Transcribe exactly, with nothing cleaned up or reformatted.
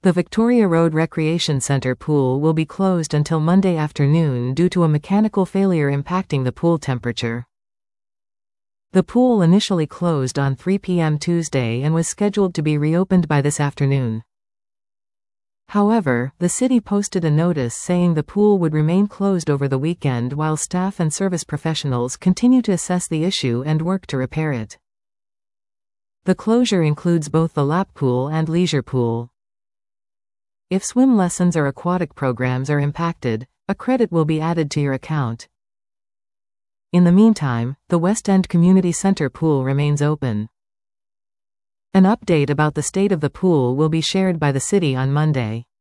The Victoria Road Recreation Centre pool will be closed until Monday afternoon due to a mechanical failure impacting the pool temperature. The pool initially closed on three p m Tuesday and was scheduled to be reopened by this afternoon. However, the city posted a notice saying the pool would remain closed over the weekend while staff and service professionals continue to assess the issue and work to repair it. The closure includes both the lap pool and leisure pool. If swim lessons or aquatic programs are impacted, a credit will be added to your account. In the meantime, the West End Community Centre pool remains open. An update about the state of the pool will be shared by the city on Monday.